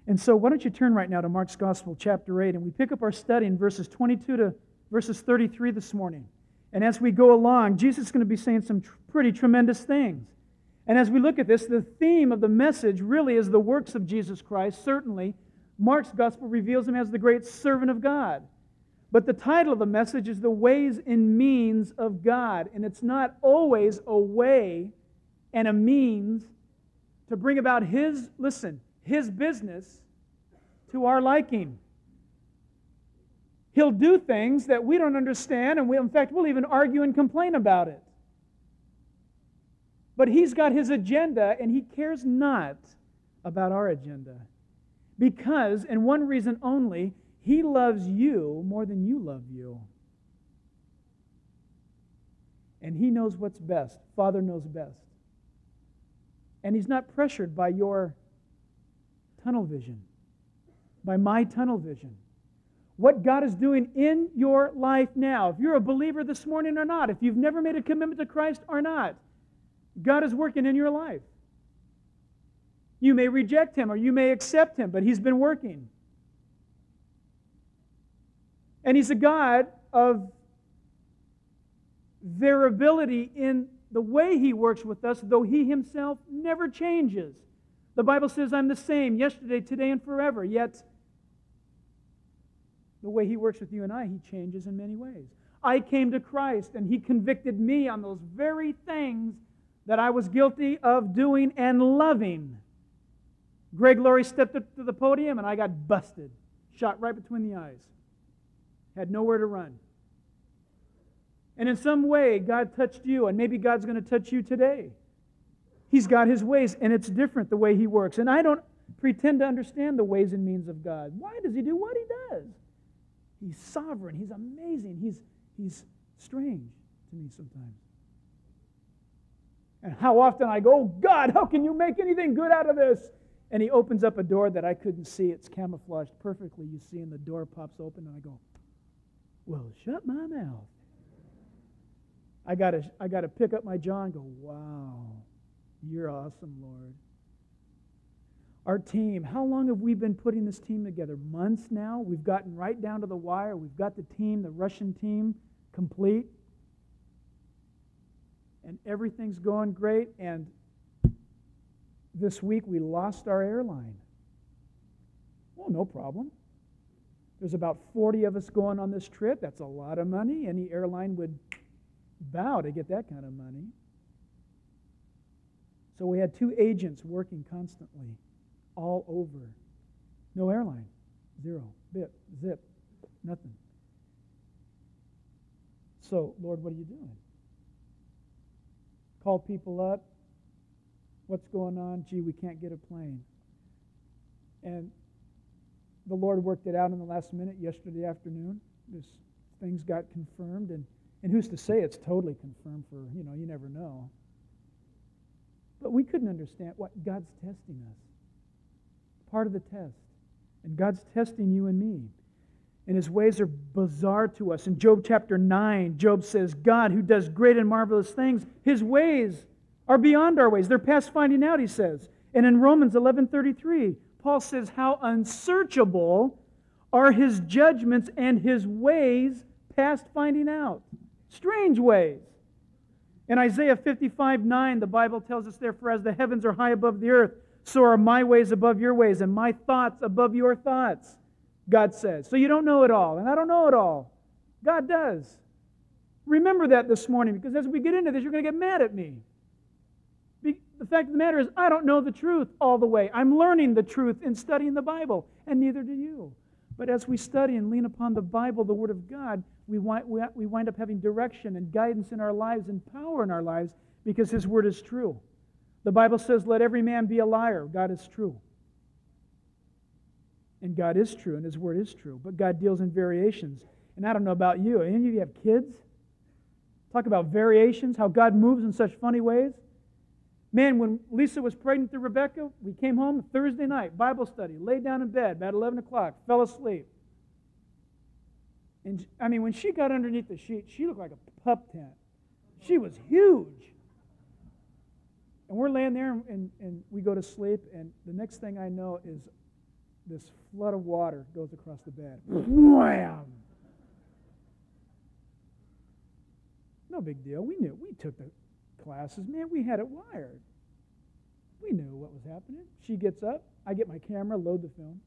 And so why don't you turn right now to Mark's Gospel, chapter 8, and we pick up our study in verses 22 to verses 33 this morning. And as we go along, Jesus is going to be saying some pretty tremendous things. And as we look at this, the theme of the message really is the works of Jesus Christ. Certainly, Mark's Gospel reveals him as the great servant of God. But the title of the message is The Ways and Means of God. And it's not always a way and a means to bring about His business to our liking. He'll do things that we don't understand, and in fact, we'll even argue and complain about it. But He's got His agenda, and He cares not about our agenda. Because, and one reason only, He loves you more than you love you. And He knows what's best. Father knows best. And He's not pressured by your tunnel vision, by my tunnel vision. What God is doing in your life now, if you're a believer this morning or not, if you've never made a commitment to Christ or not, God is working in your life. You may reject Him or you may accept Him, but He's been working. And He's a God of variability in the way He works with us, though He Himself never changes. The Bible says, I'm the same yesterday, today, and forever. Yet, the way He works with you and I, He changes in many ways. I came to Christ, and He convicted me on those very things that I was guilty of doing and loving. Greg Laurie stepped up to the podium, and I got busted, shot right between the eyes. Had nowhere to run. And in some way, God touched you, and maybe God's going to touch you today. He's got His ways, and it's different the way He works. And I don't pretend to understand the ways and means of God. Why does He do what He does? He's sovereign. He's amazing. He's strange to me sometimes. And how often I go, oh God, how can you make anything good out of this? And He opens up a door that I couldn't see. It's camouflaged perfectly, you see, and the door pops open, and I go, well, shut my mouth. I got to pick up my jaw and go, wow, you're awesome, Lord. Our team, how long have we been putting this team together? Months now. We've gotten right down to the wire. We've got the team, the Russian team, complete. And everything's going great. And this week we lost our airline. Well, no problem. There's about 40 of us going on this trip. That's a lot of money. Any airline would bow to get that kind of money. So we had 2 agents working constantly, all over. No airline. Zero. Bip. Zip. Nothing. So, Lord, what are you doing? Call people up. What's going on? Gee, we can't get a plane. And the Lord worked it out in the last minute yesterday afternoon. Things got confirmed, and who's to say it's totally confirmed for, you never know. But we couldn't understand what God's testing us. Part of the test. And God's testing you and me. And His ways are bizarre to us. In Job chapter 9, Job says, God, who does great and marvelous things, His ways are beyond our ways. They're past finding out, he says. And in Romans 11:33, Paul says, how unsearchable are His judgments and His ways past finding out. Strange ways. In Isaiah 55:9, the Bible tells us, therefore, as the heavens are high above the earth, so are my ways above your ways, and my thoughts above your thoughts, God says. So you don't know it all, and I don't know it all. God does. Remember that this morning, because as we get into this, you're going to get mad at me. The fact of the matter is, I don't know the truth all the way. I'm learning the truth in studying the Bible, and neither do you. But as we study and lean upon the Bible, the Word of God, we wind up having direction and guidance in our lives and power in our lives because His Word is true. The Bible says, let every man be a liar. God is true. And God is true, and His Word is true. But God deals in variations. And I don't know about you. Any of you have kids? Talk about variations, how God moves in such funny ways. Man, when Lisa was pregnant to Rebecca, we came home Thursday night, Bible study, laid down in bed about 11 o'clock, fell asleep. And when she got underneath the sheet, she looked like a pup tent. She was huge. And we're laying there, and we go to sleep, and the next thing I know is this flood of water goes across the bed. Wham! No big deal. We knew. We took the classes. Man, we had it wired. We knew what was happening. She gets up. I get my camera, load the film.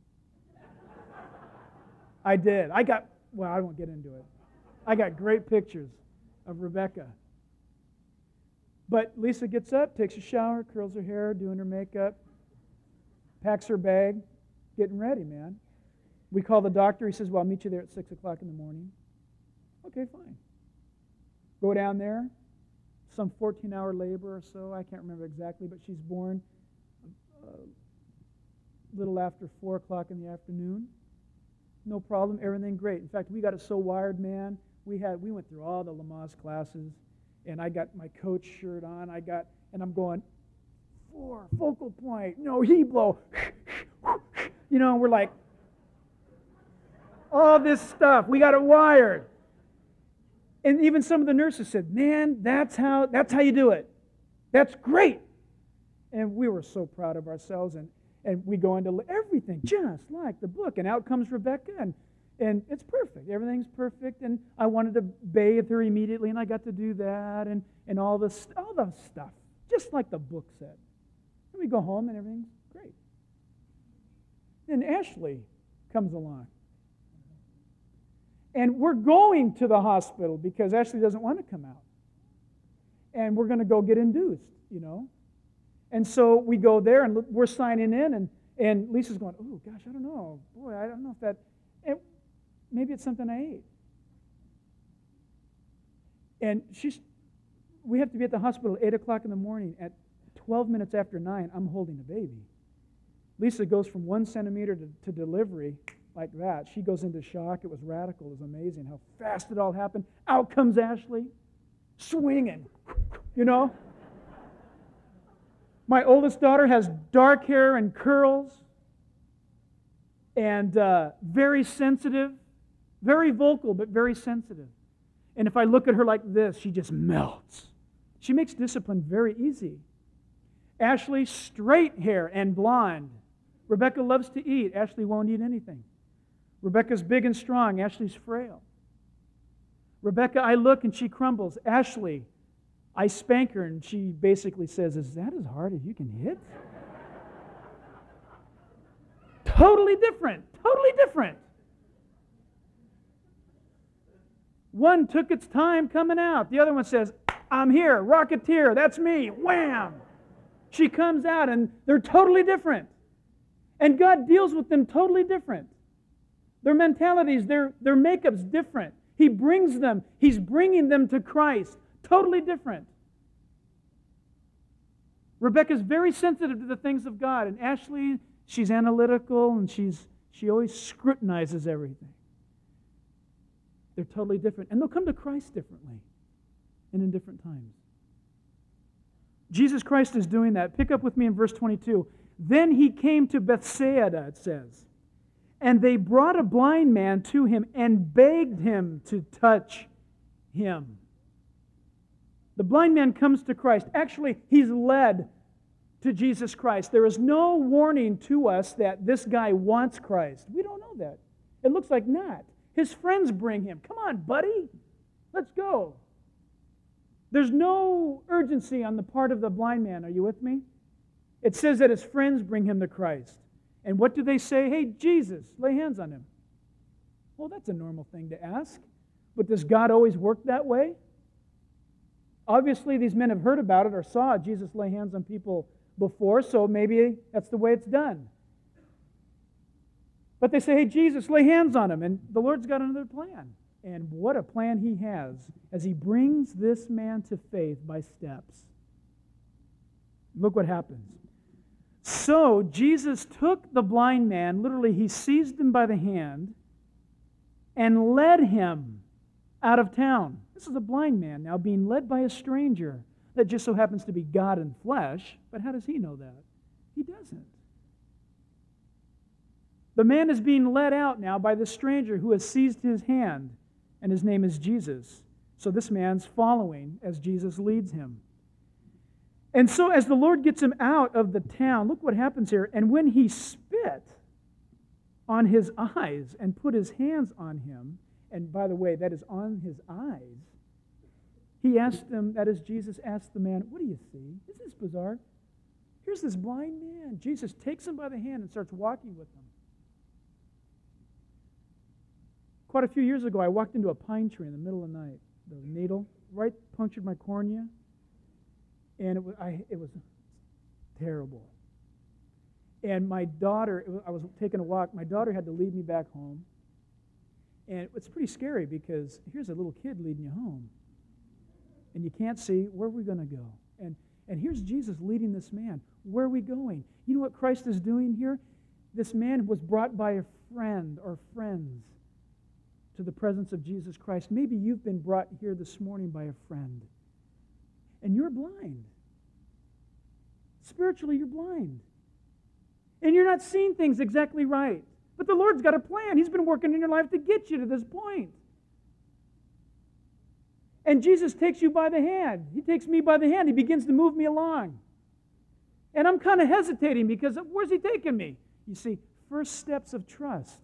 I did. I won't get into it. I got great pictures of Rebecca. But Lisa gets up, takes a shower, curls her hair, doing her makeup, packs her bag, getting ready, man. We call the doctor. He says, well, I'll meet you there at 6 o'clock in the morning. Okay, fine. Go down there, some 14-hour labor or so. I can't remember exactly, but she's born a little after 4 o'clock in the afternoon. No problem, everything great. In fact, we got it so wired, man. We went through all the Lamaze classes, and I got my coach shirt on. And I'm going, 4, focal point, no, he blow. We're like, all this stuff. We got it wired. And even some of the nurses said, man, that's how you do it. That's great. And we were so proud of ourselves. And we go into everything just like the book. And out comes Rebecca, and it's perfect. Everything's perfect. And I wanted to bathe her immediately, and I got to do that and all the stuff, just like the book said. And we go home, and everything's great. Then Ashley comes along. And we're going to the hospital because Ashley doesn't want to come out. And we're going to go get induced, And so we go there, and we're signing in, and Lisa's going, oh, gosh, I don't know. Boy, I don't know if that, maybe it's something I ate. And we have to be at the hospital at 8 o'clock in the morning. At 12 minutes after 9, I'm holding a baby. Lisa goes from 1 centimeter to delivery like that. She goes into shock. It was radical. It was amazing how fast it all happened. Out comes Ashley, swinging, My oldest daughter has dark hair and curls and very sensitive, very vocal, but very sensitive. And if I look at her like this, she just melts. She makes discipline very easy. Ashley, straight hair and blonde. Rebecca loves to eat. Ashley won't eat anything. Rebecca's big and strong. Ashley's frail. Rebecca, I look and she crumbles. Ashley, I spank her and she basically says, is that as hard as you can hit? Totally different. Totally different. One took its time coming out. The other one says, I'm here, Rocketeer, that's me, wham! She comes out and they're totally different. And God deals with them totally different. Their mentalities, their makeup's different. He's bringing them to Christ. Totally different. Rebecca's very sensitive to the things of God, and Ashley, she's analytical, and she always scrutinizes everything. They're totally different, and they'll come to Christ differently and in different times. Jesus Christ is doing that. Pick up with me in verse 22. Then he came to Bethsaida, it says, and they brought a blind man to him and begged him to touch him. The blind man comes to Christ. Actually, he's led to Jesus Christ. There is no warning to us that this guy wants Christ. We don't know that. It looks like not. His friends bring him. Come on, buddy. Let's go. There's no urgency on the part of the blind man. Are you with me? It says that his friends bring him to Christ. And what do they say? Hey, Jesus, lay hands on him. Well, that's a normal thing to ask. But does God always work that way? Obviously, these men have heard about it or saw Jesus lay hands on people before, so maybe that's the way it's done. But they say, hey, Jesus, lay hands on him. And the Lord's got another plan. And what a plan he has as he brings this man to faith by steps. Look what happens. So Jesus took the blind man, literally he seized him by the hand and led him out of town. This is a blind man now being led by a stranger that just so happens to be God in flesh. But how does he know that? He doesn't. The man is being led out now by the stranger who has seized his hand, and his name is Jesus. So this man's following as Jesus leads him. And so as the Lord gets him out of the town, look what happens here. And when he spit, on his eyes and put his hands on him, and by the way, that is on his eyes, he asked them, that is, Jesus asked the man, what do you see? Isn't this bizarre? Here's this blind man. Jesus takes him by the hand and starts walking with him. Quite a few years ago, I walked into a pine tree in the middle of the night. The needle right punctured my cornea, and it was terrible. And my daughter, I was taking a walk. My daughter had to lead me back home. And it's pretty scary because here's a little kid leading you home. And you can't see, where are we going to go? And here's Jesus leading this man. Where are we going? You know what Christ is doing here? This man was brought by a friend or friends to the presence of Jesus Christ. Maybe you've been brought here this morning by a friend. And you're blind. Spiritually, you're blind. And you're not seeing things exactly right. But the Lord's got a plan. He's been working in your life to get you to this point. And Jesus takes you by the hand. He takes me by the hand. He begins to move me along. And I'm kind of hesitating because where's he taking me? You see, first steps of trust.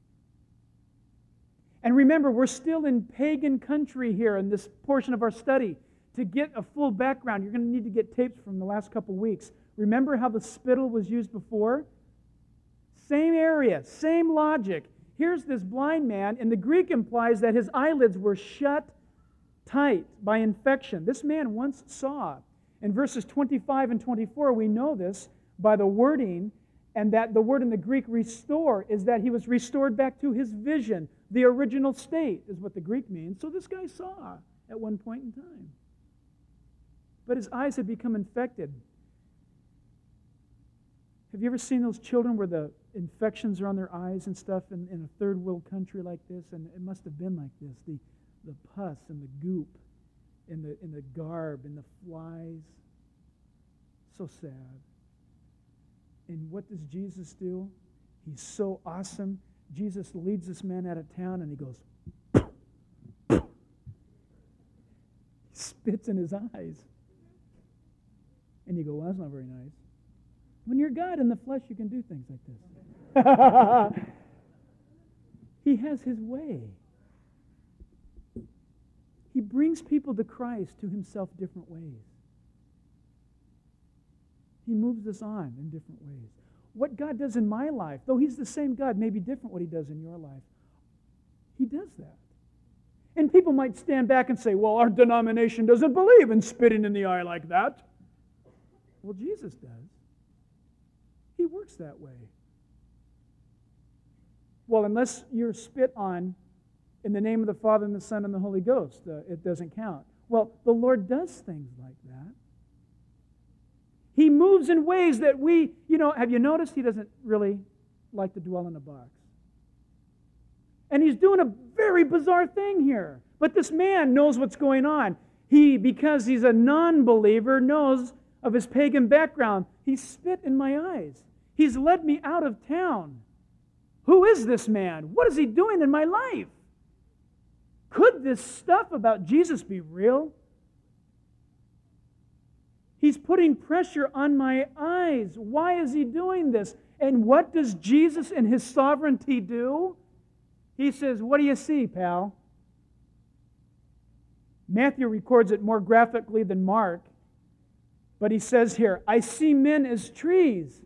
And remember, we're still in pagan country here in this portion of our study. To get a full background, you're going to need to get tapes from the last couple weeks. Remember how the spittle was used before? Same area, same logic. Here's this blind man, and the Greek implies that his eyelids were shut tight by infection. This man once saw. In verses 25 and 24, we know this by the wording, and that the word in the Greek restore is that he was restored back to his vision. The original state is what the Greek means. So this guy saw at one point in time. But his eyes had become infected. Have you ever seen those children where the infections are on their eyes and stuff in a third world country like this? And it must have been like this. The pus and the goop in the garb and the flies. So sad. And what does Jesus do? He's so awesome. Jesus leads this man out of town and he goes, he spits in his eyes. And you go, well, that's not very nice. When you're God in the flesh, you can do things like this. He has his way. He brings people to Christ, to himself, different ways. He moves us on in different ways. What God does in my life, though he's the same God, may be different what he does in your life. He does that. And people might stand back and say, well, our denomination doesn't believe in spitting in the eye like that. Well, Jesus does. He works that way. Well, unless you're spit on in the name of the Father and the Son and the Holy Ghost, it doesn't count. Well, the Lord does things like that. He moves in ways that we, have you noticed he doesn't really like to dwell in a box? And he's doing a very bizarre thing here. But this man knows what's going on. He, because he's a non-believer, knows of his pagan background. He spit in my eyes. He's led me out of town. Who is this man? What is he doing in my life? Could this stuff about Jesus be real? He's putting pressure on my eyes. Why is he doing this? And what does Jesus in his sovereignty do? He says, what do you see, pal? Matthew records it more graphically than Mark. But he says here, I see men as trees.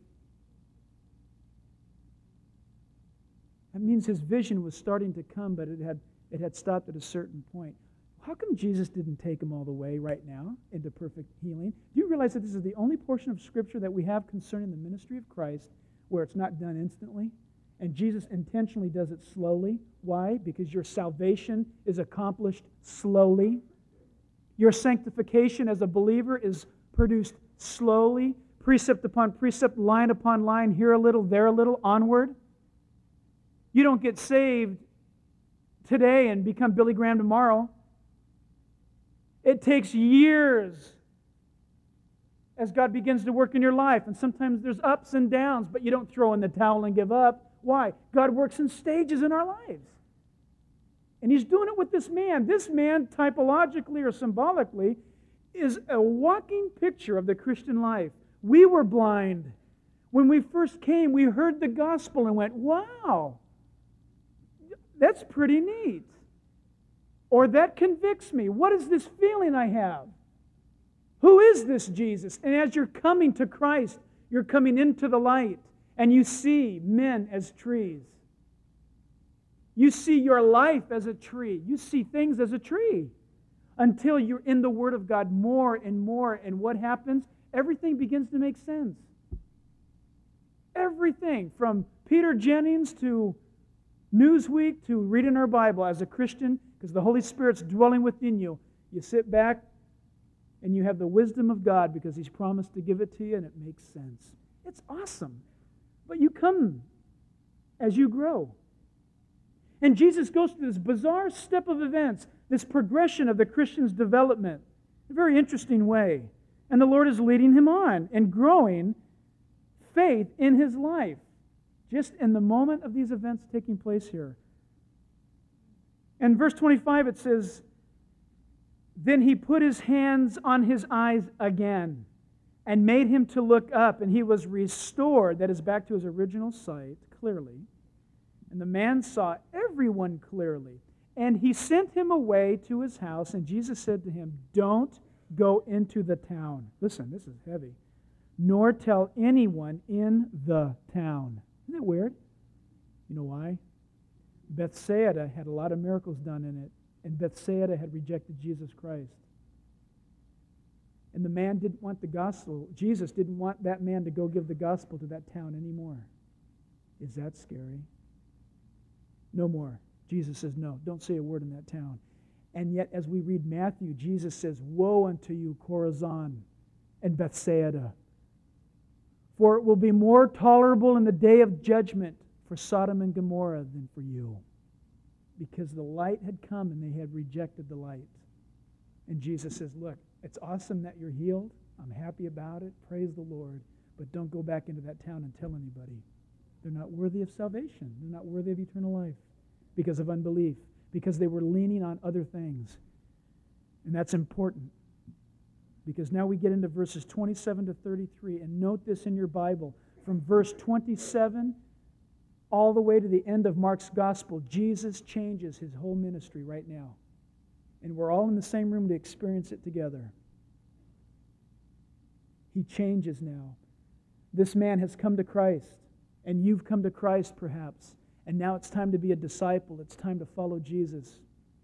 That means his vision was starting to come, but it had stopped at a certain point. How come Jesus didn't take him all the way right now into perfect healing? Do you realize that this is the only portion of Scripture that we have concerning the ministry of Christ where it's not done instantly? And Jesus intentionally does it slowly. Why? Because your salvation is accomplished slowly. Your sanctification as a believer is produced slowly, precept upon precept, line upon line, here a little, there a little, onward. You don't get saved today and become Billy Graham tomorrow. It takes years as God begins to work in your life. And sometimes there's ups and downs, but you don't throw in the towel and give up. Why? God works in stages in our lives. And he's doing it with this man. This man, typologically or symbolically, is a walking picture of the Christian life. We were blind. When we first came, we heard the gospel and went, wow, that's pretty neat. Or that convicts me. What is this feeling I have? Who is this Jesus? And as you're coming to Christ, you're coming into the light, and you see men as trees. You see your life as a tree. You see things as a tree until you're in the Word of God more and more. And what happens? Everything begins to make sense. Everything from Peter Jennings to Newsweek to reading our Bible as a Christian, because the Holy Spirit's dwelling within you. You sit back and you have the wisdom of God because He's promised to give it to you, and it makes sense. It's awesome. But you come as you grow. And Jesus goes through this bizarre step of events, this progression of the Christian's development, in a very interesting way. And the Lord is leading him on and growing faith in his life, just in the moment of these events taking place here. In verse 25 it says, "Then he put his hands on his eyes again and made him to look up, and he was restored," that is, back to his original sight, clearly. "And the man saw everyone clearly. And he sent him away to his house, and Jesus said to him, 'Don't go into the town.'" Listen, this is heavy. "Nor tell anyone in the town." Isn't that weird? You know why? Bethsaida had a lot of miracles done in it, and Bethsaida had rejected Jesus Christ. And the man didn't want the gospel. Jesus didn't want that man to go give the gospel to that town anymore. Is that scary? No more. Jesus says, no, don't say a word in that town. And yet, as we read Matthew, Jesus says, "Woe unto you, Chorazin and Bethsaida! For it will be more tolerable in the day of judgment for Sodom and Gomorrah than for you." Because the light had come and they had rejected the light. And Jesus says, look, it's awesome that you're healed. I'm happy about it. Praise the Lord. But don't go back into that town and tell anybody. They're not worthy of salvation. They're not worthy of eternal life because of unbelief, because they were leaning on other things. And that's important. Because now we get into verses 27 to 33. And note this in your Bible. From verse 27 all the way to the end of Mark's gospel, Jesus changes his whole ministry right now. And we're all in the same room to experience it together. He changes now. This man has come to Christ. And you've come to Christ perhaps. And now it's time to be a disciple. It's time to follow Jesus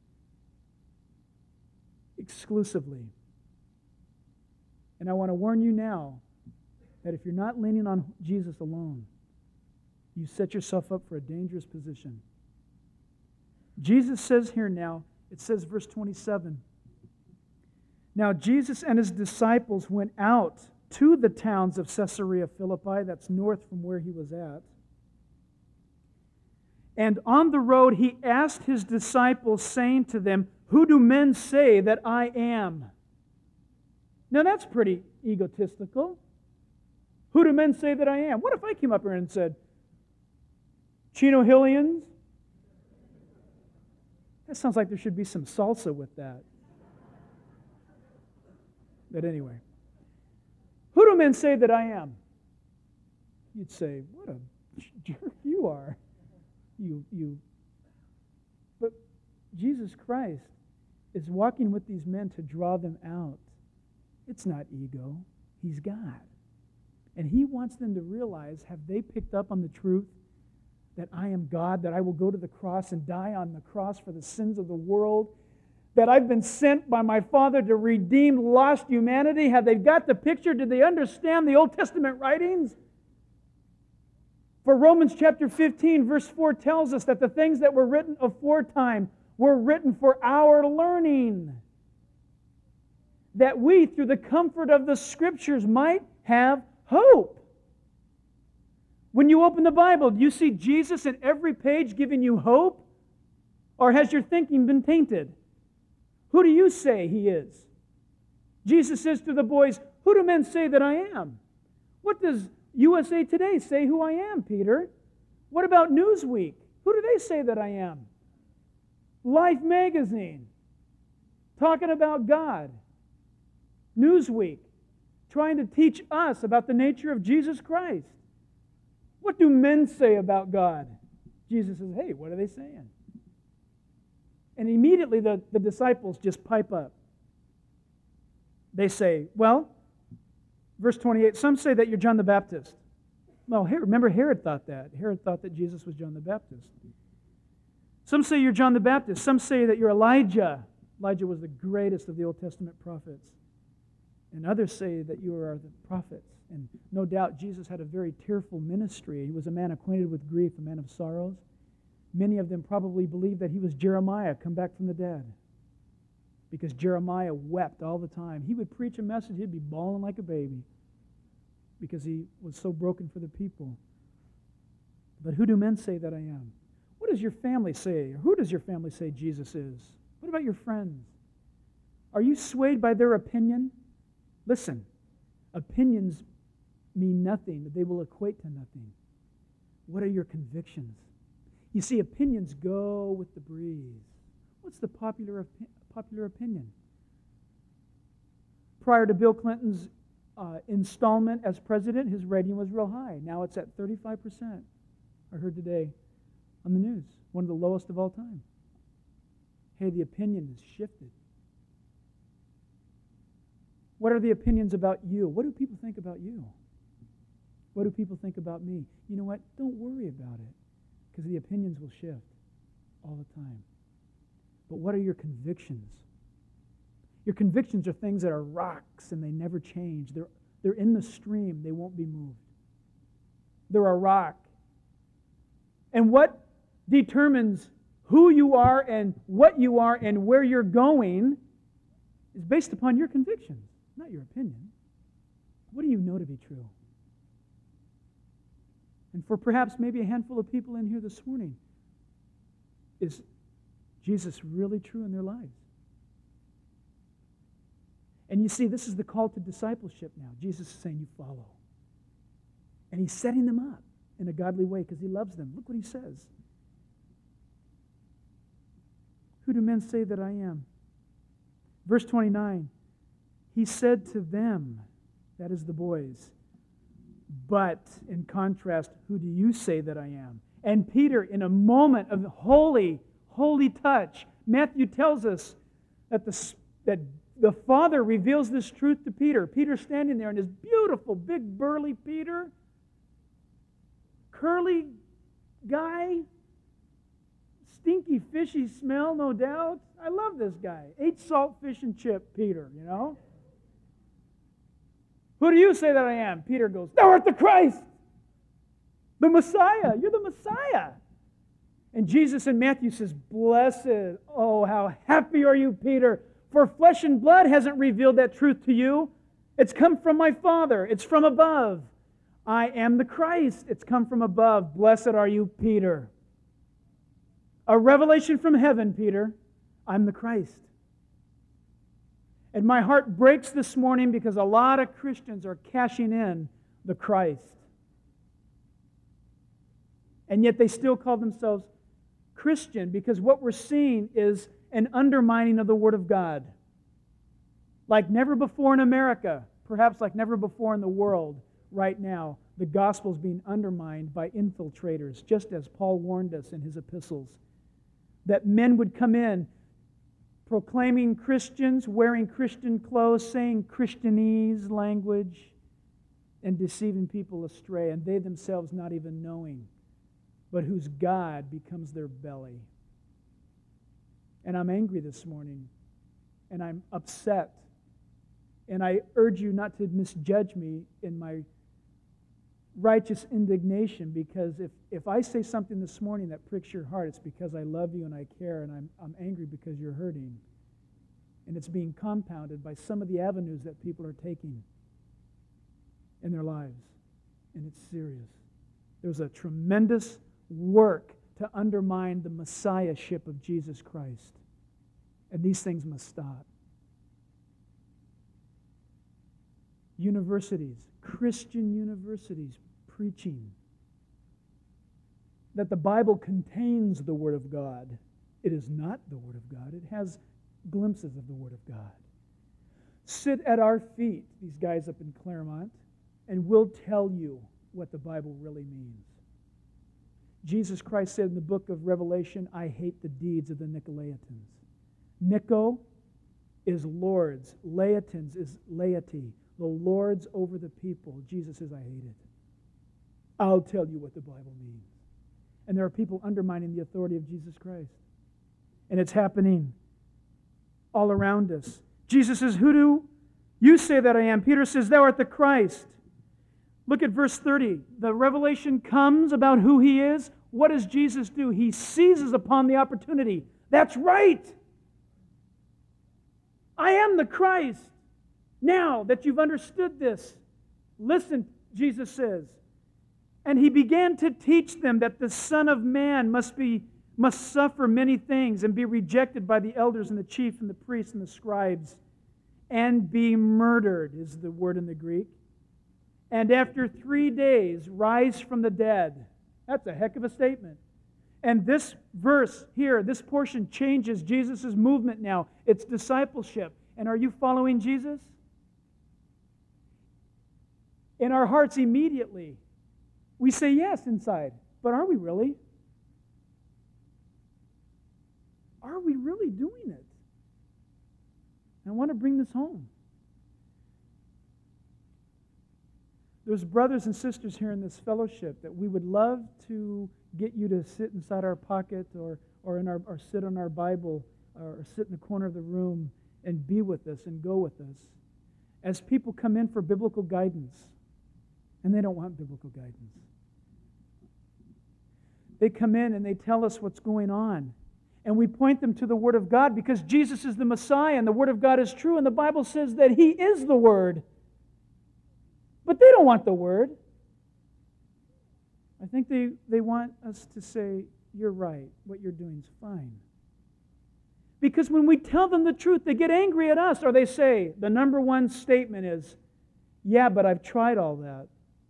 exclusively. And I want to warn you now that if you're not leaning on Jesus alone, you set yourself up for a dangerous position. Jesus says here now, it says verse 27, "Now Jesus and his disciples went out to the towns of Caesarea Philippi," that's north from where he was at. "And on the road he asked his disciples, saying to them, 'Who do men say that I am?'" Now that's pretty egotistical. Who do men say that I am? What if I came up here and said, "Chino Hillians"? That sounds like there should be some salsa with that. But anyway, who do men say that I am? You'd say, what a jerk you are. You. But Jesus Christ is walking with these men to draw them out. It's not ego. He's God. And He wants them to realize, have they picked up on the truth that I am God, that I will go to the cross and die on the cross for the sins of the world, that I've been sent by my Father to redeem lost humanity? Have they got the picture? Did they understand the Old Testament writings? For Romans chapter 15, verse 4 tells us that the things that were written aforetime were written for our learning, that we, through the comfort of the Scriptures, might have hope. When you open the Bible, do you see Jesus in every page giving you hope? Or has your thinking been tainted? Who do you say He is? Jesus says to the boys, "Who do men say that I am?" What does USA Today say who I am, Peter? What about Newsweek? Who do they say that I am? Life magazine, talking about God. Newsweek, trying to teach us about the nature of Jesus Christ. What do men say about God? Jesus says, hey, what are they saying? And immediately the disciples just pipe up. They say, well, verse 28, some say that you're John the Baptist. Well, remember Herod thought that. Herod thought that Jesus was John the Baptist. Some say you're John the Baptist. Some say that you're Elijah. Elijah was the greatest of the Old Testament prophets. And others say that you are the prophets. And no doubt Jesus had a very tearful ministry. He was a man acquainted with grief, a man of sorrows. Many of them probably believed that he was Jeremiah, come back from the dead. Because Jeremiah wept all the time. He would preach a message, he'd be bawling like a baby because he was so broken for the people. But who do men say that I am? What does your family say? Or who does your family say Jesus is? What about your friends? Are you swayed by their opinion? Listen, opinions mean nothing. They will equate to nothing. What are your convictions? You see, opinions go with the breeze. What's the popular opinion? Prior to Bill Clinton's installment as president, his rating was real high. Now it's at 35%. I heard today on the news, one of the lowest of all time. Hey, the opinion has shifted. What are the opinions about you? What do people think about you? What do people think about me? You know what? Don't worry about it, because the opinions will shift all the time. But what are your convictions? Your convictions are things that are rocks and they never change. They're in the stream. They won't be moved. They're a rock. And what determines who you are and what you are and where you're going is based upon your convictions, not your opinion. What do you know to be true? And for perhaps maybe a handful of people in here this morning, is Jesus really true in their lives? And you see, this is the call to discipleship now. Jesus is saying, you follow. And he's setting them up in a godly way because he loves them. Look what he says. Who do men say that I am? Verse 29, he said to them, that is the boys, but in contrast, who do you say that I am? And Peter, in a moment of holy touch, Matthew tells us that the Father reveals this truth to Peter. Peter's standing there, and this beautiful, big, burly Peter, curly guy, stinky, fishy smell, no doubt. I love this guy. Ate salt, fish, and chip, Peter, you know. Who do you say that I am? Peter goes, thou art the Christ, the Messiah. You're the Messiah. And Jesus in Matthew says, blessed, oh, how happy are you, Peter, for flesh and blood hasn't revealed that truth to you. It's come from my Father. It's from above. I am the Christ. It's come from above. Blessed are you, Peter. A revelation from heaven, Peter. I'm the Christ. And my heart breaks this morning because a lot of Christians are cashing in the Christ. And yet they still call themselves Christian, because what we're seeing is an undermining of the Word of God. Like never before in America, perhaps like never before in the world right now, the gospel is being undermined by infiltrators, just as Paul warned us in his epistles, that men would come in proclaiming Christians, wearing Christian clothes, saying Christianese language, and deceiving people astray, and they themselves not even knowing, but whose God becomes their belly. And I'm angry this morning, and I'm upset, and I urge you not to misjudge me in my righteous indignation, because if I say something this morning that pricks your heart, it's because I love you and I care, and I'm angry because you're hurting. And it's being compounded by some of the avenues that people are taking in their lives. And it's serious. There's a tremendous work to undermine the messiahship of Jesus Christ. And these things must stop. Universities, Christian universities, preaching that the Bible contains the Word of God. It is not the Word of God. It has glimpses of the Word of God. Sit at our feet, these guys up in Claremont, and we'll tell you what the Bible really means. Jesus Christ said in the book of Revelation, I hate the deeds of the Nicolaitans. Nico is lords. Laitans is laity. The lords over the people. Jesus says, I hate it. I'll tell you what the Bible means. And there are people undermining the authority of Jesus Christ. And it's happening all around us. Jesus says, who do you say that I am? Peter says, thou art the Christ. Look at verse 30. The revelation comes about who he is. What does Jesus do? He seizes upon the opportunity. That's right. I am the Christ. Now that you've understood this, listen, Jesus says. And he began to teach them that the Son of Man must suffer many things and be rejected by the elders and the chief and the priests and the scribes and be murdered, is the word in the Greek. And after 3 days, rise from the dead. That's a heck of a statement. And this verse here, this portion changes Jesus' movement now. It's discipleship. And are you following Jesus? In our hearts immediately, we say yes inside. But are we really? Are we really doing it? I want to bring this home. There's brothers and sisters here in this fellowship that we would love to get you to sit inside our pocket or sit on our Bible or sit in the corner of the room and be with us and go with us. As people come in for biblical guidance, and they don't want biblical guidance. They come in and they tell us what's going on. And we point them to the Word of God because Jesus is the Messiah and the Word of God is true and the Bible says that He is the Word. But they don't want the Word. I think they want us to say, you're right, what you're doing is fine. Because when we tell them the truth, they get angry at us, or they say, the number one statement is, yeah, but I've tried all that.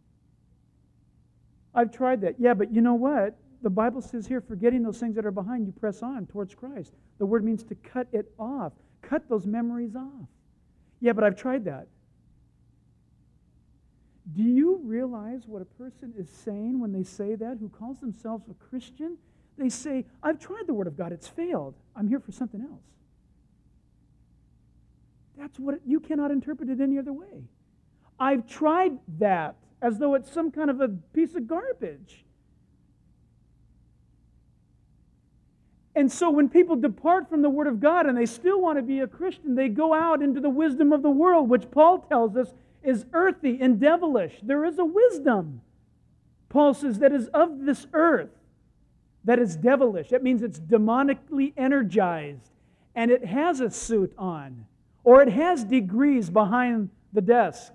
I've tried that. Yeah, but you know what? The Bible says here, forgetting those things that are behind, you press on towards Christ. The word means to cut it off. Cut those memories off. Yeah, but I've tried that. Do you realize what a person is saying when they say that, who calls themselves a Christian? They say, I've tried the Word of God, it's failed. I'm here for something else. That's what you cannot interpret it any other way. I've tried that as though it's some kind of a piece of garbage. And so when people depart from the Word of God and they still want to be a Christian, they go out into the wisdom of the world, which Paul tells us is earthy and devilish. There is a wisdom, Paul says, that is of this earth, that is devilish. That means it's demonically energized, and it has a suit on, or it has degrees behind the desk.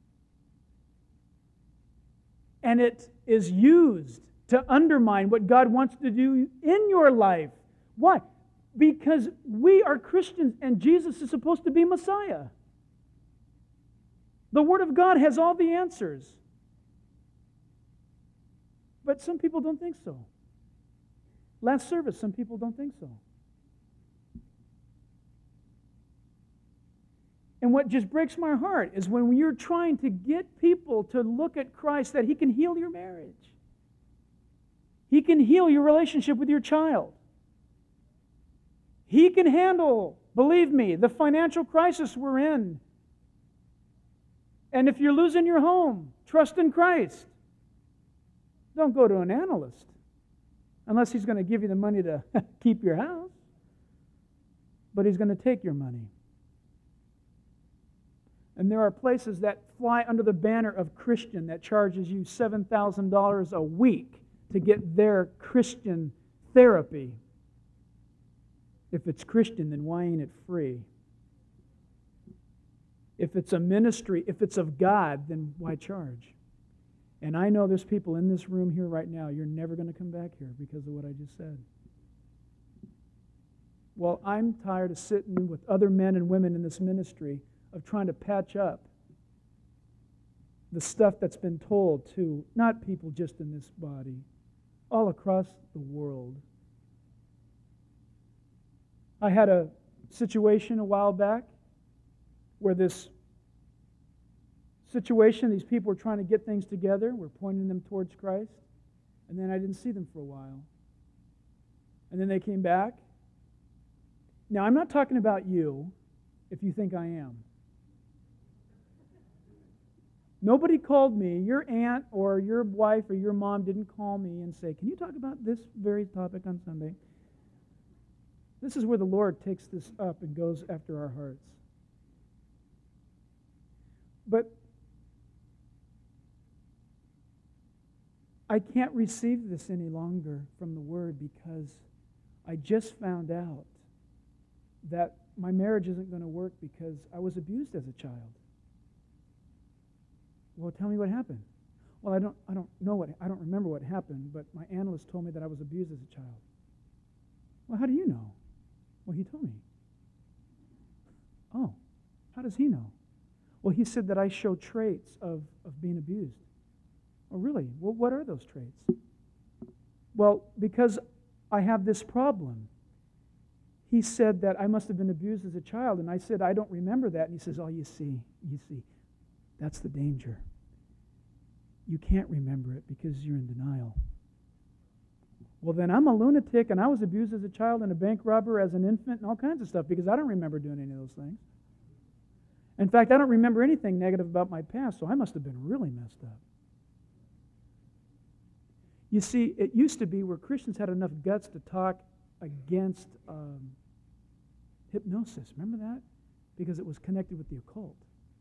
And it is used to undermine what God wants to do in your life. Why? Because we are Christians, and Jesus is supposed to be Messiah. The Word of God has all the answers. But some people don't think so. Last service, some people don't think so. And what just breaks my heart is when you're trying to get people to look at Christ, that He can heal your marriage. He can heal your relationship with your child. He can handle, believe me, the financial crisis we're in. And if you're losing your home, trust in Christ. Don't go to an analyst unless he's going to give you the money to keep your house. But he's going to take your money. And there are places that fly under the banner of Christian that charges you $7,000 a week to get their Christian therapy. If it's Christian, then why ain't it free? If it's a ministry, if it's of God, then why charge? And I know there's people in this room here right now, you're never going to come back here because of what I just said. Well, I'm tired of sitting with other men and women in this ministry of trying to patch up the stuff that's been told to not people just in this body, all across the world. I had a situation a while back where this situation, these people were trying to get things together. We're pointing them towards Christ. And then I didn't see them for a while. And then they came back. Now, I'm not talking about you, if you think I am. Nobody called me. Your aunt or your wife or your mom didn't call me and say, can you talk about this very topic on Sunday? This is where the Lord takes this up and goes after our hearts. But I can't receive this any longer from the Word because I just found out that my marriage isn't going to work because I was abused as a child. Well, tell me what happened. Well, I don't remember what happened, but my analyst told me that I was abused as a child. Well, how do you know? Well, he told me. Oh, how does he know? Well, he said that I show traits of being abused. Oh, really? Well, what are those traits? Well, because I have this problem. He said that I must have been abused as a child, and I said, I don't remember that. And he says, oh, you see, that's the danger. You can't remember it because you're in denial. Well, then I'm a lunatic, and I was abused as a child and a bank robber as an infant and all kinds of stuff because I don't remember doing any of those things. In fact, I don't remember anything negative about my past, so I must have been really messed up. You see, it used to be where Christians had enough guts to talk against hypnosis. Remember that? Because it was connected with the occult.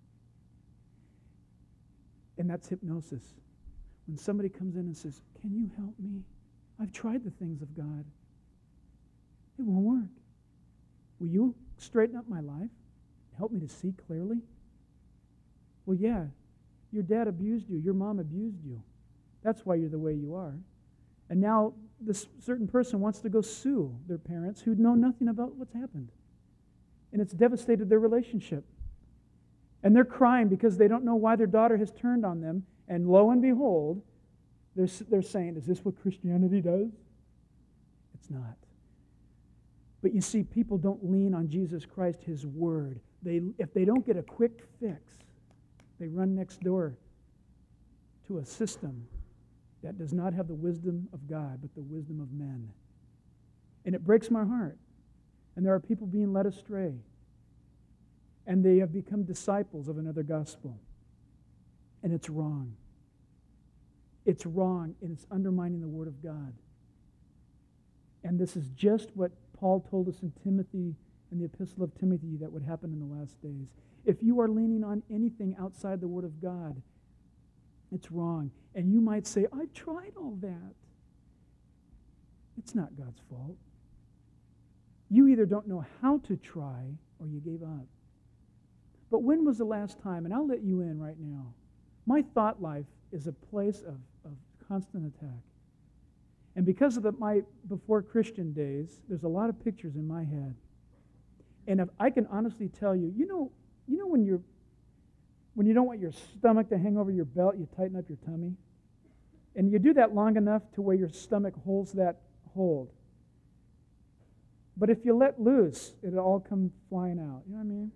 And that's hypnosis. When somebody comes in and says, can you help me? I've tried the things of God. It won't work. Will you straighten up my life? Help me to see clearly? Well, yeah, your dad abused you. Your mom abused you. That's why you're the way you are. And now this certain person wants to go sue their parents who know nothing about what's happened. And it's devastated their relationship. And they're crying because they don't know why their daughter has turned on them. And lo and behold, they're saying, is this what Christianity does? It's not. But you see, people don't lean on Jesus Christ, His Word. If they don't get a quick fix, they run next door to a system that does not have the wisdom of God, but the wisdom of men. And it breaks my heart. And there are people being led astray. And they have become disciples of another gospel. And it's wrong. It's wrong, and it's undermining the Word of God. And this is just what Paul told us in Timothy, in the Epistle of Timothy, that would happen in the last days. If you are leaning on anything outside the Word of God, it's wrong. And you might say, I've tried all that. It's not God's fault. You either don't know how to try or you gave up. But when was the last time, and I'll let you in right now, my thought life is a place of constant attack. And because of my before Christian days, there's a lot of pictures in my head. And if I can honestly tell you, you know when you don't want your stomach to hang over your belt, you tighten up your tummy? And you do that long enough to where your stomach holds that hold. But if you let loose, it'll all come flying out. You know what I mean?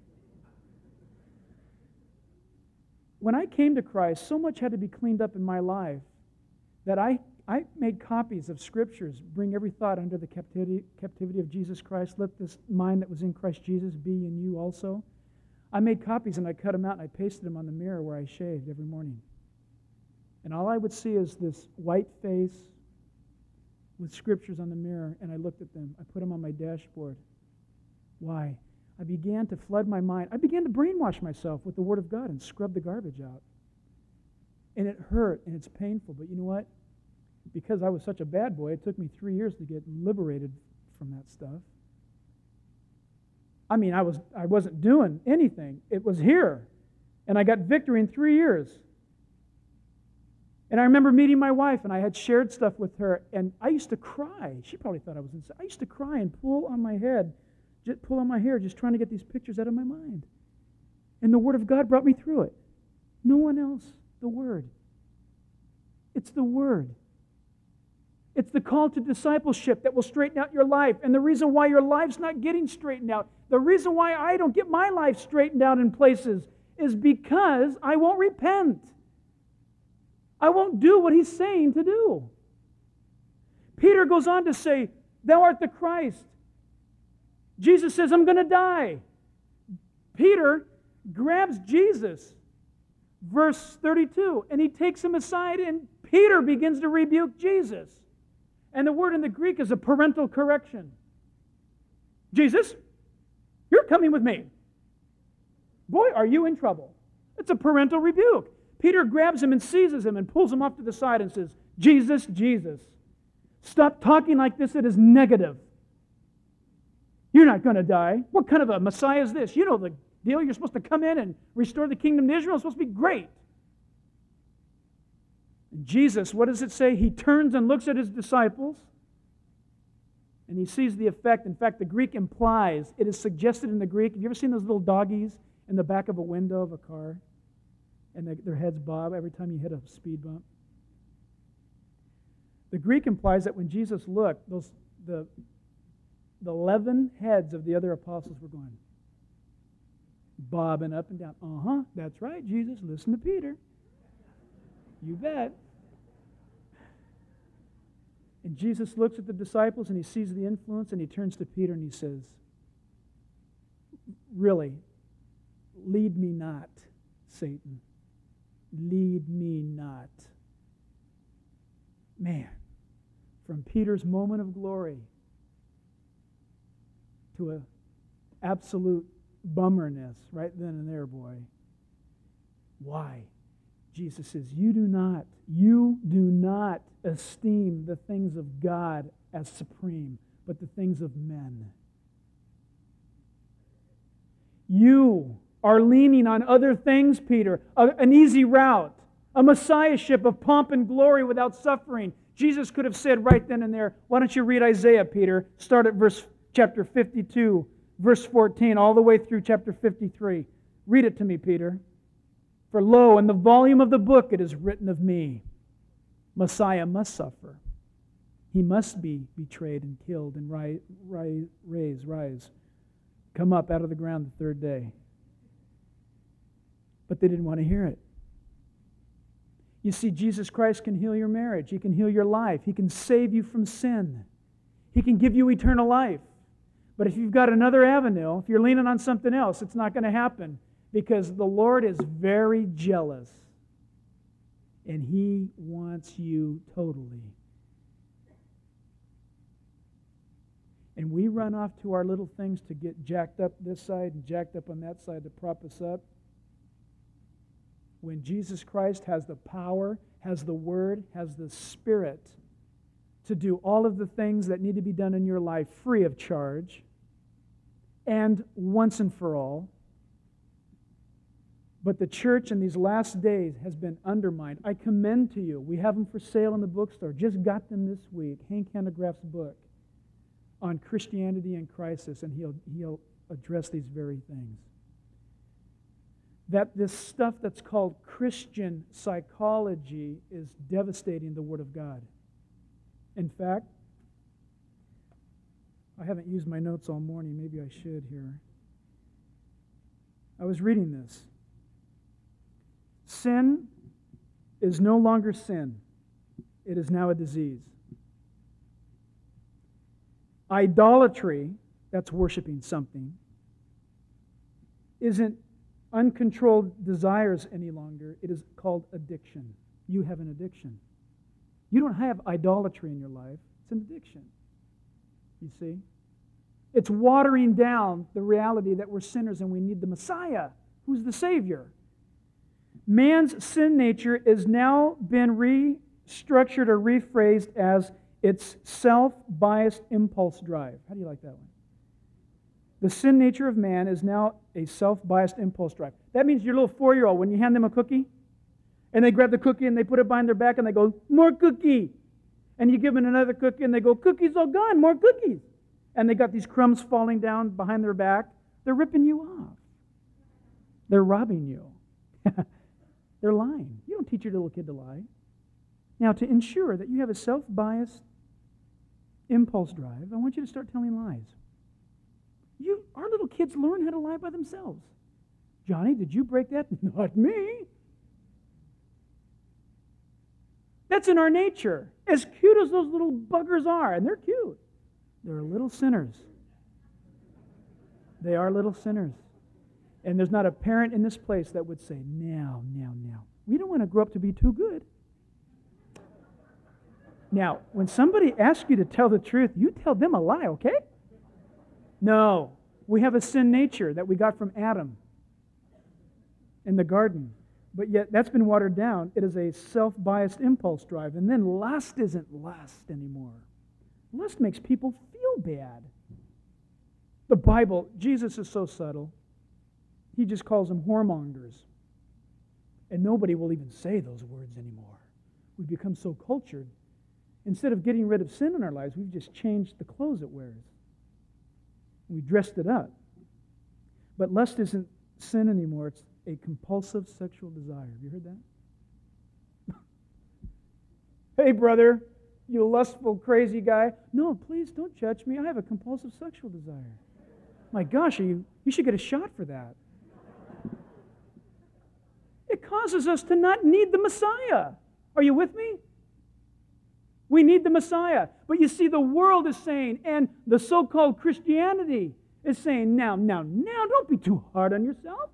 When I came to Christ, so much had to be cleaned up in my life that I made copies of scriptures, bring every thought under the captivity of Jesus Christ. Let this mind that was in Christ Jesus be in you also. I made copies and I cut them out and I pasted them on the mirror where I shaved every morning. And all I would see is this white face with scriptures on the mirror, and I looked at them. I put them on my dashboard. Why? I began to flood my mind. I began to brainwash myself with the Word of God and scrub the garbage out. And it hurt, and it's painful. But you know what? Because I was such a bad boy, it took me 3 years to get liberated from that stuff. I mean, I wasn't doing anything. It was here. And I got victory in 3 years. And I remember meeting my wife, and I had shared stuff with her, and I used to cry. She probably thought I was insane. I used to cry and pull on my hair, just trying to get these pictures out of my mind. And the Word of God brought me through it. No one else. The Word. It's the Word. It's the call to discipleship that will straighten out your life. And the reason why your life's not getting straightened out, the reason why I don't get my life straightened out in places is because I won't repent. I won't do what He's saying to do. Peter goes on to say, thou art the Christ. Jesus says, I'm going to die. Peter grabs Jesus, verse 32, and he takes him aside, and Peter begins to rebuke Jesus. And the word in the Greek is a parental correction. Jesus, you're coming with me. Boy, are you in trouble. It's a parental rebuke. Peter grabs him and seizes him and pulls him off to the side and says, Jesus, Jesus, stop talking like this. It is negative. You're not going to die. What kind of a Messiah is this? You know the deal. You're supposed to come in and restore the kingdom to Israel. It's supposed to be great. And Jesus, what does it say? He turns and looks at his disciples, and he sees the effect. In fact, the Greek implies, it is suggested in the Greek. Have you ever seen those little doggies in the back of a window of a car? And their heads bob every time you hit a speed bump? The Greek implies that when Jesus looked, the 11 heads of the other apostles were going, bobbing up and down. That's right, Jesus. Listen to Peter. You bet. And Jesus looks at the disciples and he sees the influence and he turns to Peter and he says, really, lead me not, Satan. Lead me not. Man, from Peter's moment of glory to an absolute bummerness right then and there, boy. Why? Jesus says, you do not esteem the things of God as supreme, but the things of men. You are leaning on other things, Peter, an easy route, a messiahship of pomp and glory without suffering. Jesus could have said right then and there, why don't you read Isaiah, Peter? Start at chapter 52, verse 14, all the way through chapter 53. Read it to me, Peter. For lo, in the volume of the book it is written of me, Messiah must suffer. He must be betrayed and killed and rise, come up out of the ground the third day. But they didn't want to hear it. You see, Jesus Christ can heal your marriage. He can heal your life. He can save you from sin. He can give you eternal life. But if you've got another avenue, if you're leaning on something else, it's not going to happen. Because the Lord is very jealous. And He wants you totally. And we run off to our little things to get jacked up this side and jacked up on that side to prop us up. When Jesus Christ has the power, has the Word, has the Spirit to do all of the things that need to be done in your life free of charge and once and for all. But the church in these last days has been undermined. I commend to you. We have them for sale in the bookstore. Just got them this week. Hank Hanegraaff's book on Christianity in Crisis, and he'll address these very things. That this stuff that's called Christian psychology is devastating the Word of God. In fact, I haven't used my notes all morning. Maybe I should here. I was reading this. Sin is no longer sin. It is now a disease. Idolatry, that's worshiping something, isn't uncontrolled desires any longer. It is called addiction. You have an addiction. You don't have idolatry in your life. It's an addiction. You see? It's watering down the reality that we're sinners and we need the Messiah, who's the Savior. Man's sin nature has now been restructured or rephrased as its self-biased impulse drive. How do you like that one? The sin nature of man is now a self-biased impulse drive. That means your little 4-year-old, when you hand them a cookie, and they grab the cookie and they put it behind their back and they go, more cookie. And you give them another cookie and they go, cookies all gone, more cookies. And they got these crumbs falling down behind their back. They're ripping you off. They're robbing you. They're lying. You don't teach your little kid to lie. Now, to ensure that you have a self-biased impulse drive, I want you to start telling lies. Our little kids learn how to lie by themselves. Johnny, did you break that? Not me. That's in our nature. As cute as those little buggers are, and they're cute, they're little sinners. They are little sinners. And there's not a parent in this place that would say, now. We don't want to grow up to be too good. Now, when somebody asks you to tell the truth, you tell them a lie, okay? No. We have a sin nature that we got from Adam in the garden. But yet, that's been watered down. It is a self-biased impulse drive. And then lust isn't lust anymore. Lust makes people feel bad. The Bible, Jesus is so subtle. He just calls them whoremongers. And nobody will even say those words anymore. We've become so cultured. Instead of getting rid of sin in our lives, we've just changed the clothes it wears. We dressed it up. But lust isn't sin anymore. It's a compulsive sexual desire. Have you heard that? Hey, brother, you lustful, crazy guy. No, please don't judge me. I have a compulsive sexual desire. My gosh, you should get a shot for that. It causes us to not need the Messiah. Are you with me? We need the Messiah. But you see, the world is saying, and the so-called Christianity is saying, now, don't be too hard on yourself.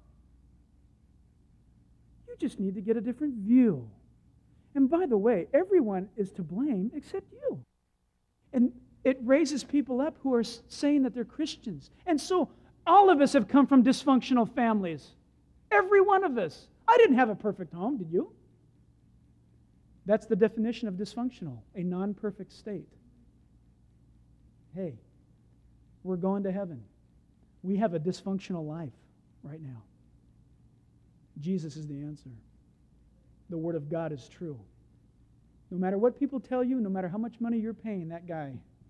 You just need to get a different view. And by the way, everyone is to blame except you. And it raises people up who are saying that they're Christians. And so all of us have come from dysfunctional families. Every one of us. I didn't have a perfect home, did you? That's the definition of dysfunctional, a non-perfect state. Hey, we're going to heaven. We have a dysfunctional life right now. Jesus is the answer. The Word of God is true. No matter what people tell you, no matter how much money you're paying that guy,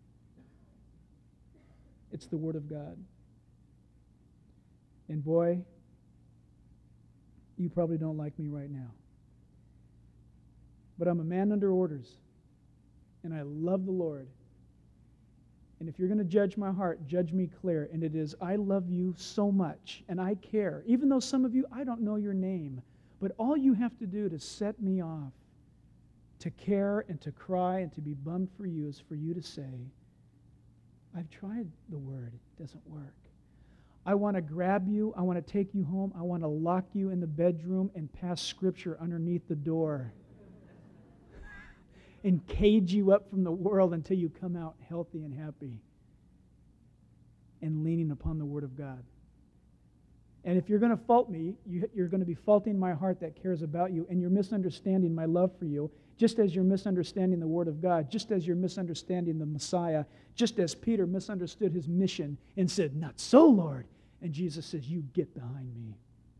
it's the Word of God. And boy, you probably don't like me right now. But I'm a man under orders, and I love the Lord. And if you're going to judge my heart, judge me clear. And it is, I love you so much, and I care. Even though some of you, I don't know your name. But all you have to do to set me off, to care and to cry and to be bummed for you, is for you to say, I've tried the Word. It doesn't work. I want to grab you. I want to take you home. I want to lock you in the bedroom and pass Scripture underneath the door and cage you up from the world until you come out healthy and happy and leaning upon the Word of God. And if you're going to fault me, you're going to be faulting my heart that cares about you, and you're misunderstanding my love for you, just as you're misunderstanding the Word of God, just as you're misunderstanding the Messiah, just as Peter misunderstood his mission and said, "Not so, Lord." And Jesus says, "You get behind me."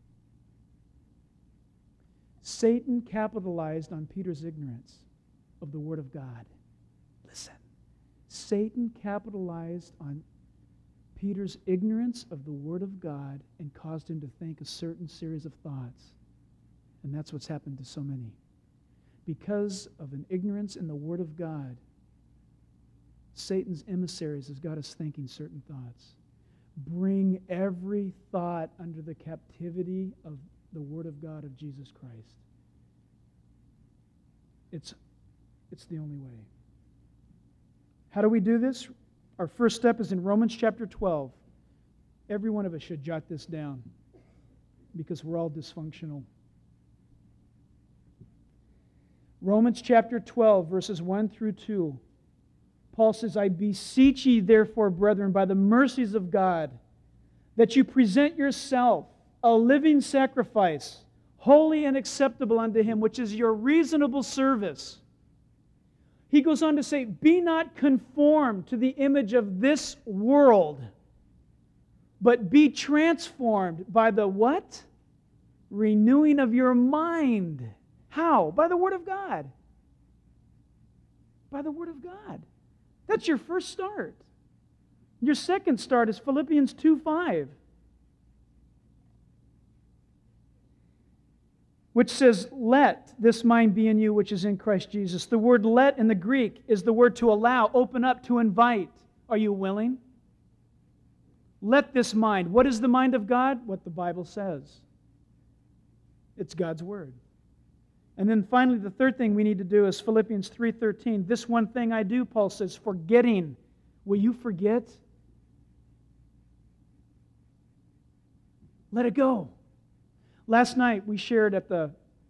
Satan capitalized on Peter's ignorance of the Word of God. Listen. Satan capitalized on Peter's ignorance of the Word of God and caused him to think a certain series of thoughts. And that's what's happened to so many. Because of an ignorance in the Word of God, Satan's emissaries has got us thinking certain thoughts. Bring every thought under the captivity of the Word of God of Jesus Christ. It's the only way. How do we do this? Our first step is in Romans chapter 12. Every one of us should jot this down because we're all dysfunctional. Romans chapter 12, verses 1 through 2. Paul says, I beseech ye therefore, brethren, by the mercies of God, that you present yourself a living sacrifice, holy and acceptable unto Him, which is your reasonable service. He goes on to say, be not conformed to the image of this world, but be transformed by the what? Renewing of your mind. How? By the Word of God. By the Word of God. That's your first start. Your second start is Philippians 2:5, which says, let this mind be in you, which is in Christ Jesus. The word let in the Greek is the word to allow, open up, to invite. Are you willing? Let this mind. What is the mind of God? What the Bible says. It's God's Word. And then finally, the third thing we need to do is Philippians 3:13. This one thing I do, Paul says, forgetting. Will you forget? Let it go. Last night we shared at the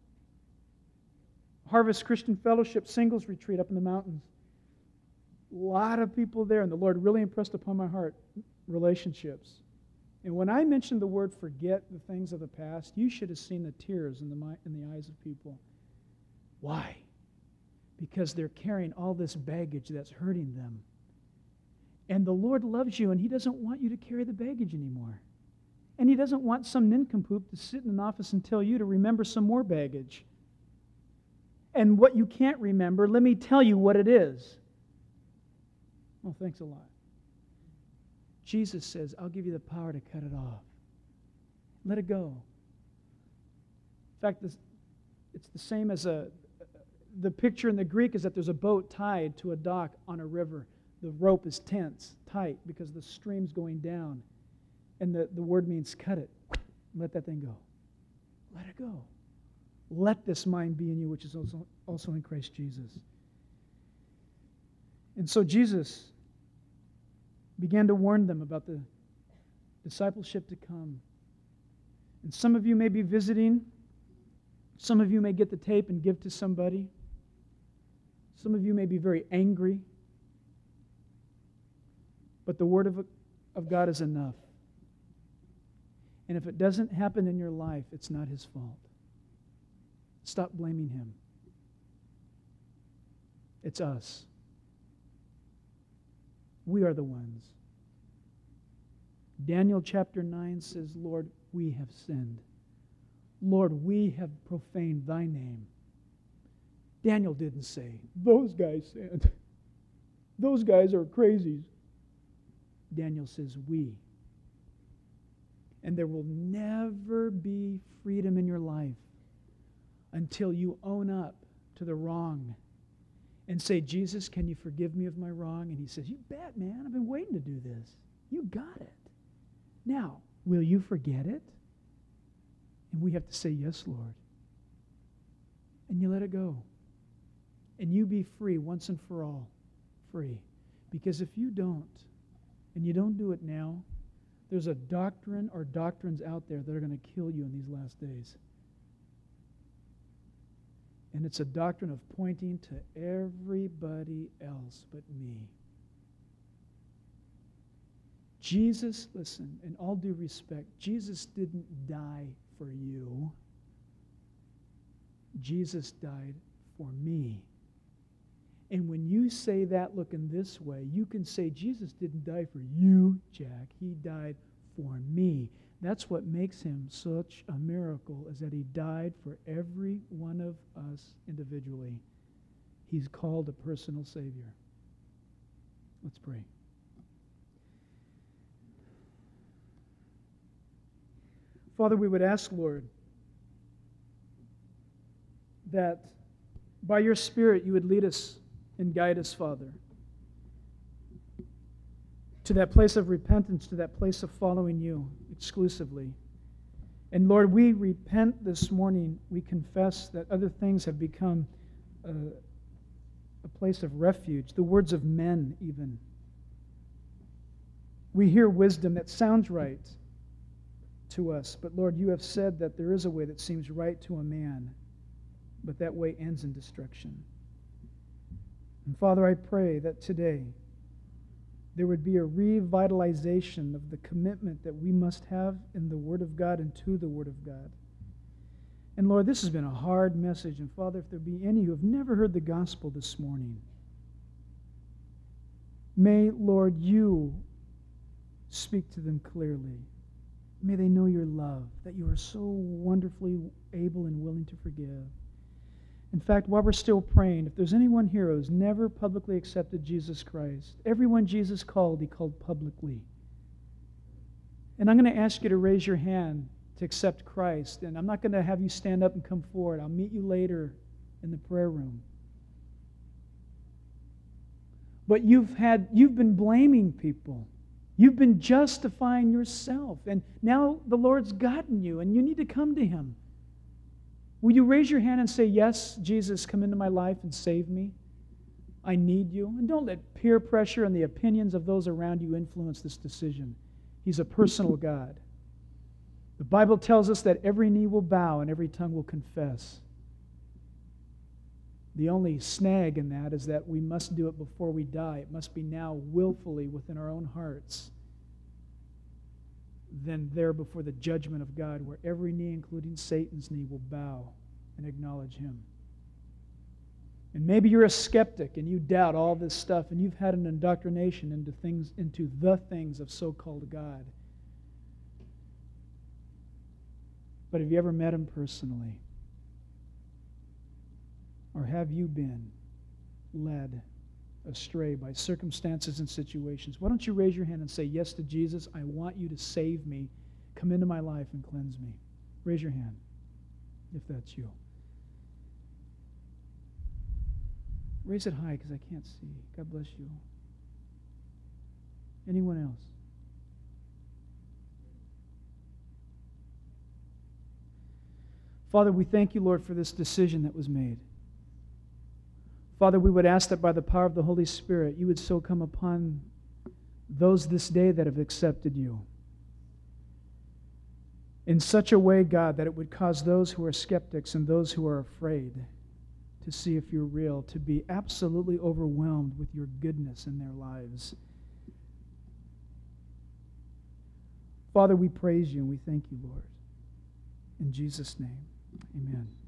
Harvest Christian Fellowship singles retreat up in the mountains. A lot of people there, and the Lord really impressed upon my heart relationships. And when I mentioned the word forget the things of the past, you should have seen the tears in the eyes of people. Why? Because they're carrying all this baggage that's hurting them. And the Lord loves you, and He doesn't want you to carry the baggage anymore. And He doesn't want some nincompoop to sit in an office and tell you to remember some more baggage. And what you can't remember, let me tell you what it is. Oh, thanks a lot. Jesus says, I'll give you the power to cut it off. Let it go. In fact, it's the same as the picture in the Greek is that there's a boat tied to a dock on a river. The rope is tense, tight, because the stream's going down. And the word means cut it. Let that thing go. Let it go. Let this mind be in you, which is also in Christ Jesus. And so Jesus began to warn them about the discipleship to come. And some of you may be visiting. Some of you may get the tape and give to somebody. Some of you may be very angry. But the Word of God is enough. And if it doesn't happen in your life, it's not His fault. Stop blaming Him. It's us. We are the ones. Daniel chapter 9 says, Lord, we have sinned. Lord, we have profaned Thy name. Daniel didn't say, those guys sinned. Those guys are crazies. Daniel says, we. And there will never be freedom in your life until you own up to the wrong and say, Jesus, can you forgive me of my wrong? And He says, you bet, man. I've been waiting to do this. You got it. Now, will you forget it? And we have to say, yes, Lord. And you let it go. And you be free once and for all. Free. Because if you don't, and you don't do it now, there's a doctrine or doctrines out there that are going to kill you in these last days. And it's a doctrine of pointing to everybody else but me. Jesus, listen, in all due respect, Jesus didn't die for you. Jesus died for me. And when you say that looking this way, you can say, Jesus didn't die for you, Jack. He died for me. That's what makes Him such a miracle, is that He died for every one of us individually. He's called a personal Savior. Let's pray. Father, we would ask, Lord, that by Your Spirit You would lead us and guide us, Father, to that place of repentance, to that place of following You exclusively. And Lord, we repent this morning. We confess that other things have become a place of refuge, the words of men even. We hear wisdom that sounds right to us, but Lord, You have said that there is a way that seems right to a man, but that way ends in destruction. And Father, I pray that today there would be a revitalization of the commitment that we must have in the Word of God and to the Word of God. And Lord, this has been a hard message. And Father, if there be any who have never heard the gospel this morning, may, Lord, You speak to them clearly. May they know Your love, that You are so wonderfully able and willing to forgive. In fact, while we're still praying, if there's anyone here who's never publicly accepted Jesus Christ, everyone Jesus called, He called publicly. And I'm going to ask you to raise your hand to accept Christ. And I'm not going to have you stand up and come forward. I'll meet you later in the prayer room. But you've been blaming people. You've been justifying yourself. And now the Lord's gotten you, and you need to come to Him. Will you raise your hand and say, yes, Jesus, come into my life and save me? I need you. And don't let peer pressure and the opinions of those around you influence this decision. He's a personal God. The Bible tells us that every knee will bow and every tongue will confess. The only snag in that is that we must do it before we die. It must be now willfully within our own hearts. Then there before the judgment of God, where every knee, including Satan's knee, will bow and acknowledge him. And maybe you're a skeptic and you doubt all this stuff and you've had an indoctrination into the things of so-called God. But have you ever met him personally? Or have you been led astray by circumstances and situations? Why don't you raise your hand and say yes to Jesus? I want you to save me. Come into my life and cleanse me. Raise your hand if that's you. Raise it high because I can't see. God bless you. Anyone else? Father, we thank you, Lord, for this decision that was made. Father, we would ask that by the power of the Holy Spirit, you would so come upon those this day that have accepted you in such a way, God, that it would cause those who are skeptics and those who are afraid to see if you're real, to be absolutely overwhelmed with your goodness in their lives. Father, we praise you and we thank you, Lord. In Jesus' name, amen.